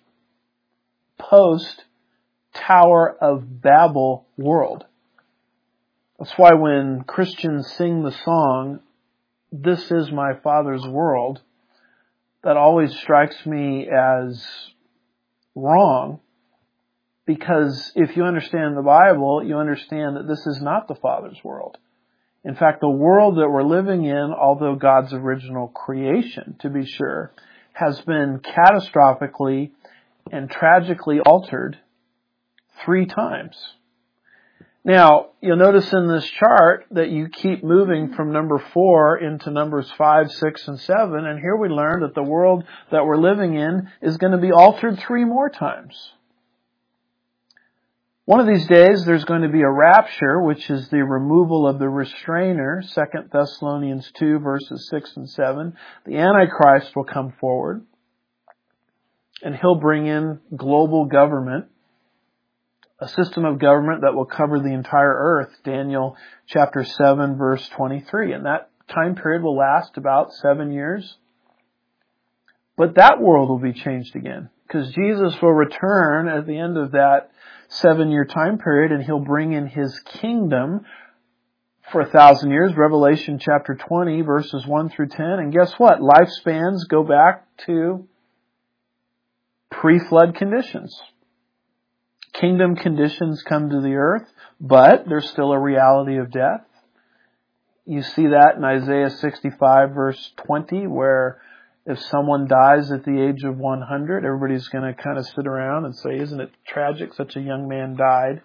post-Tower of Babel world. That's why when Christians sing the song, "This is my Father's world," that always strikes me as wrong, because if you understand the Bible, you understand that this is not the Father's world. In fact, the world that we're living in, although God's original creation, to be sure, has been catastrophically and tragically altered three times. Now, you'll notice in this chart that you keep moving from number four into numbers five, six, and seven, and here we learn that the world that we're living in is going to be altered three more times. One of these days, there's going to be a rapture, which is the removal of the restrainer, Second Thessalonians two, verses six and seven. The Antichrist will come forward, and he'll bring in global government, a system of government that will cover the entire earth, Daniel chapter seven, verse twenty-three. And that time period will last about seven years. But that world will be changed again, because Jesus will return at the end of that seven-year time period, and he'll bring in his kingdom for a thousand years, Revelation chapter twenty, verses one through ten. And guess what? Lifespans go back to pre-flood conditions. Kingdom conditions come to the earth, but there's still a reality of death. You see that in Isaiah sixty-five, verse twenty, where if someone dies at the age of one hundred, everybody's going to kind of sit around and say, "Isn't it tragic such a young man died?"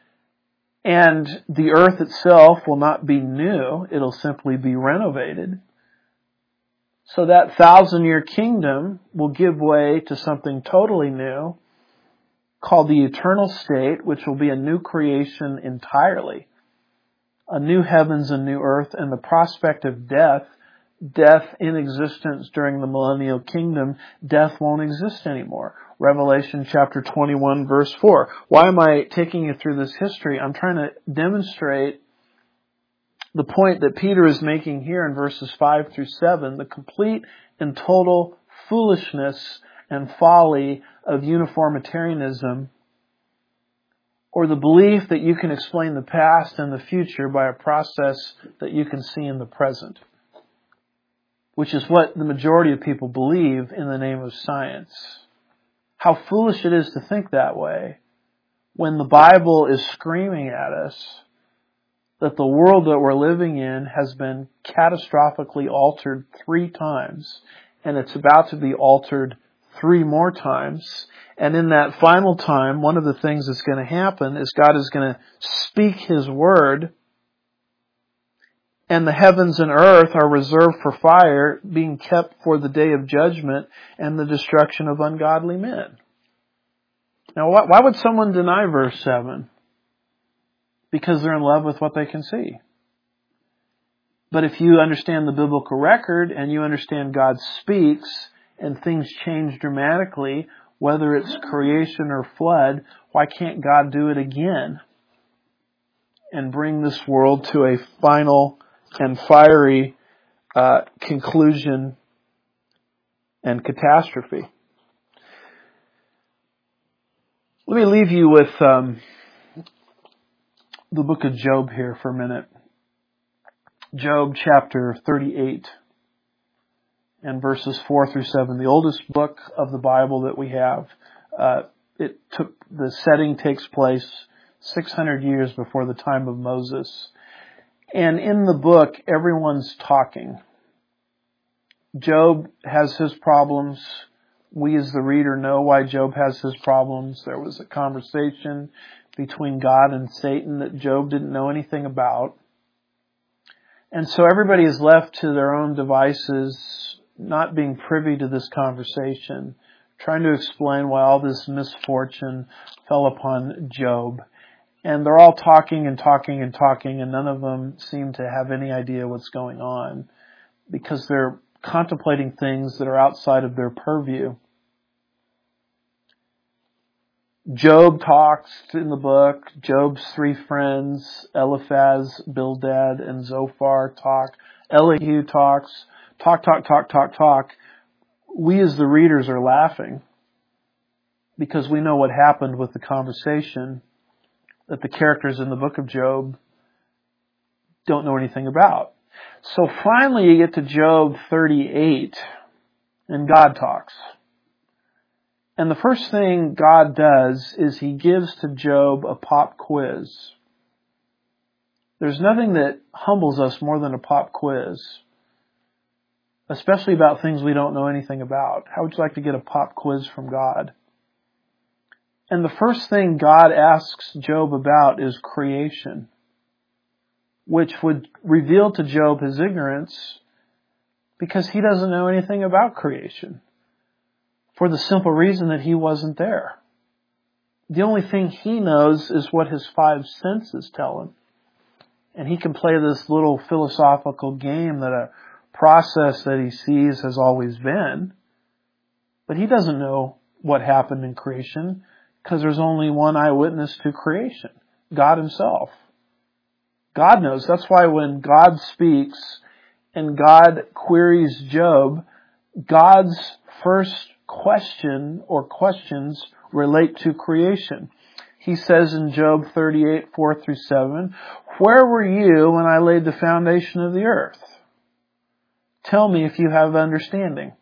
And the earth itself will not be new. It'll simply be renovated. So that thousand-year kingdom will give way to something totally new, called the eternal state, which will be a new creation entirely. A new heavens and new earth, and the prospect of death, death in existence during the millennial kingdom, death won't exist anymore. Revelation chapter twenty-one, verse four. Why am I taking you through this history? I'm trying to demonstrate the point that Peter is making here in verses five through seven, the complete and total foolishness and folly of uniformitarianism, or the belief that you can explain the past and the future by a process that you can see in the present, which is what the majority of people believe in the name of science. How foolish it is to think that way when the Bible is screaming at us that the world that we're living in has been catastrophically altered three times, and it's about to be altered three more times. And in that final time, one of the things that's going to happen is God is going to speak His word, and the heavens and earth are reserved for fire, being kept for the day of judgment and the destruction of ungodly men. Now, why would someone deny verse seven? Because they're in love with what they can see. But if you understand the biblical record and you understand God speaks and things change dramatically, whether it's creation or flood, why can't God do it again and bring this world to a final and fiery uh, conclusion and catastrophe? Let me leave you with um, the book of Job here for a minute. Job chapter thirty-eight and verses four through seven, the oldest book of the Bible that we have. Uh, it took the setting takes place six hundred years before the time of Moses. And in the book, everyone's talking. Job has his problems. We as the reader know why Job has his problems. There was a conversation between God and Satan that Job didn't know anything about. And so everybody is left to their own devices, not being privy to this conversation, trying to explain why all this misfortune fell upon Job. And they're all talking and talking and talking, and none of them seem to have any idea what's going on because they're contemplating things that are outside of their purview. Job talks in the book. Job's three friends, Eliphaz, Bildad, and Zophar, talk. Elihu talks. Talk, talk, talk, talk, talk. We as the readers are laughing because we know what happened with the conversation that the characters in the book of Job don't know anything about. So finally you get to Job thirty-eight and God talks. And the first thing God does is He gives to Job a pop quiz. There's nothing that humbles us more than a pop quiz, especially about things we don't know anything about. How would you like to get a pop quiz from God? And the first thing God asks Job about is creation, which would reveal to Job his ignorance because he doesn't know anything about creation for the simple reason that he wasn't there. The only thing he knows is what his five senses tell him. And he can play this little philosophical game that a process that he sees has always been, but he doesn't know what happened in creation because there's only one eyewitness to creation, God Himself. God knows. That's why when God speaks and God queries Job, God's first question or questions relate to creation. He says in Job thirty-eight, four through seven, "Where were you when I laid the foundation of the earth? Tell me if you have understanding.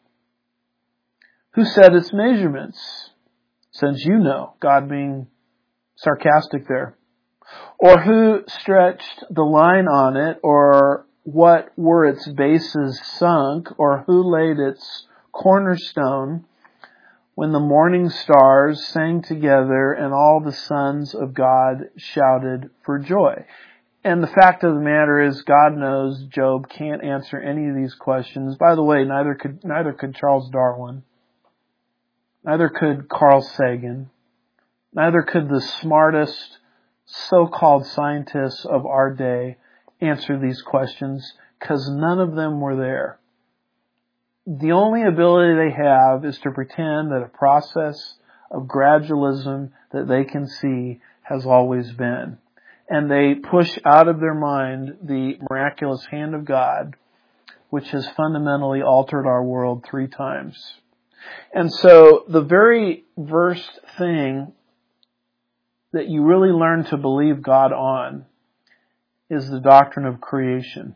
Who set its measurements? Since you know," God being sarcastic there. "Or who stretched the line on it, or what were its bases sunk, or who laid its cornerstone when the morning stars sang together and all the sons of God shouted for joy?" And the fact of the matter is, God knows Job can't answer any of these questions. By the way, neither could neither could Charles Darwin. Neither could Carl Sagan. Neither could the smartest so-called scientists of our day answer these questions, because none of them were there. The only ability they have is to pretend that a process of gradualism that they can see has always been. And they push out of their mind the miraculous hand of God, which has fundamentally altered our world three times. And so the very first thing that you really learn to believe God on is the doctrine of creation.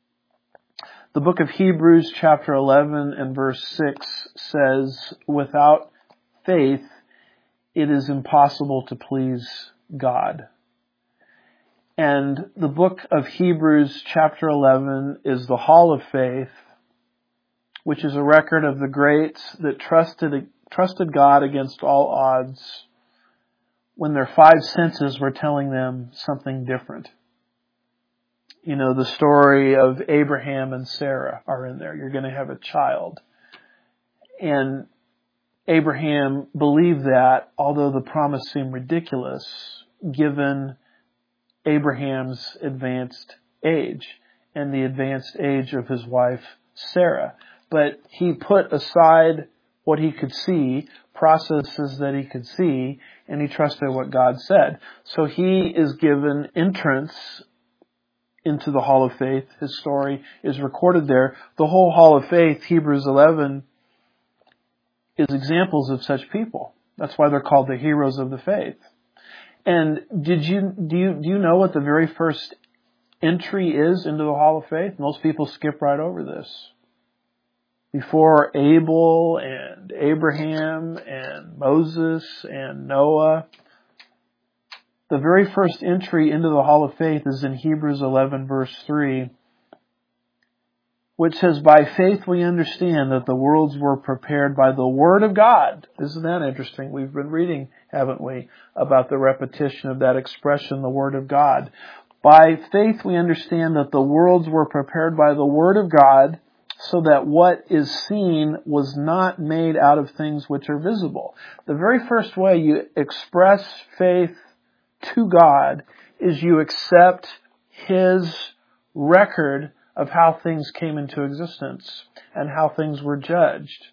The book of Hebrews chapter eleven and verse six says, "Without faith, it is impossible to please God." And the book of Hebrews chapter eleven is the hall of faith, which is a record of the greats that trusted trusted God against all odds when their five senses were telling them something different. You know, the story of Abraham and Sarah are in there. You're going to have a child. And Abraham believed that, although the promise seemed ridiculous, given Abraham's advanced age and the advanced age of his wife, Sarah. But he put aside what he could see, processes that he could see, and he trusted what God said. So he is given entrance into the Hall of Faith. His story is recorded there. The whole Hall of Faith, Hebrews eleven, is examples of such people. That's why they're called the heroes of the faith. And did you do you do you know what the very first entry is into the Hall of Faith? Most people skip right over this. Before Abel and Abraham and Moses and Noah, the very first entry into the Hall of Faith is in Hebrews eleven verse three, which says, "By faith we understand that the worlds were prepared by the Word of God." Isn't that interesting? We've been reading, haven't we, about the repetition of that expression, the Word of God. "By faith we understand that the worlds were prepared by the Word of God, so that what is seen was not made out of things which are visible. The very first way you express faith to God is you accept His record of how things came into existence and how things were judged.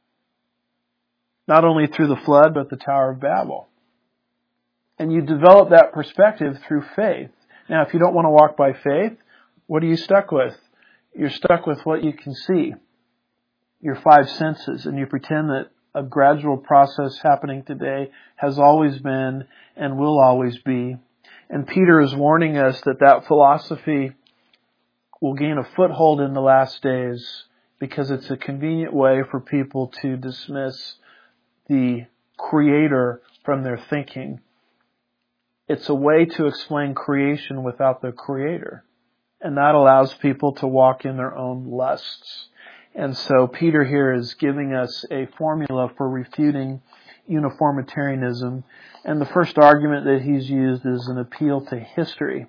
Not only through the flood, but the Tower of Babel. And you develop that perspective through faith. Now, if you don't want to walk by faith, what are you stuck with? You're stuck with what you can see, your five senses, and you pretend that a gradual process happening today has always been and will always be. And Peter is warning us that that philosophy will gain a foothold in the last days because it's a convenient way for people to dismiss the Creator from their thinking. It's a way to explain creation without the Creator. And that allows people to walk in their own lusts. And so Peter here is giving us a formula for refuting uniformitarianism. And the first argument that he's used is an appeal to history,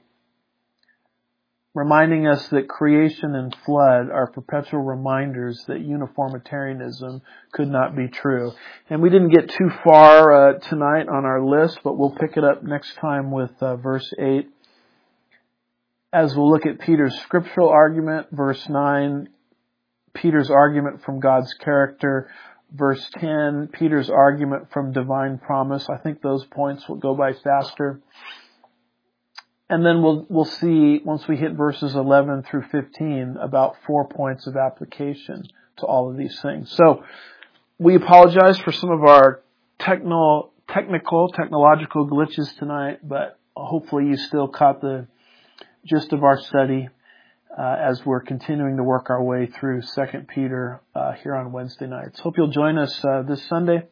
reminding us that creation and flood are perpetual reminders that uniformitarianism could not be true. And we didn't get too far uh, tonight on our list, but we'll pick it up next time with uh, verse eight. As we'll look at Peter's scriptural argument, verse nine, Peter's argument from God's character, verse ten, Peter's argument from divine promise. I think those points will go by faster. And then we'll we'll see, once we hit verses eleven through fifteen, about four points of application to all of these things. So we apologize for some of our techno, technical, technological glitches tonight, but hopefully you still caught the gist of our study uh, as we're continuing to work our way through Second Peter uh, here on Wednesday nights. Hope you'll join us uh, this Sunday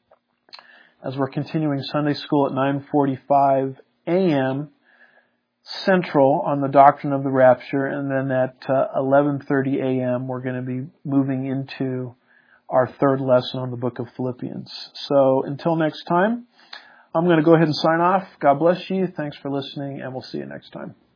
as we're continuing Sunday school at nine forty-five a.m. Central on the doctrine of the rapture, and then at uh, eleven thirty a.m. we're going to be moving into our third lesson on the book of Philippians. So until next time, I'm going to go ahead and sign off. God bless you. Thanks for listening, and we'll see you next time.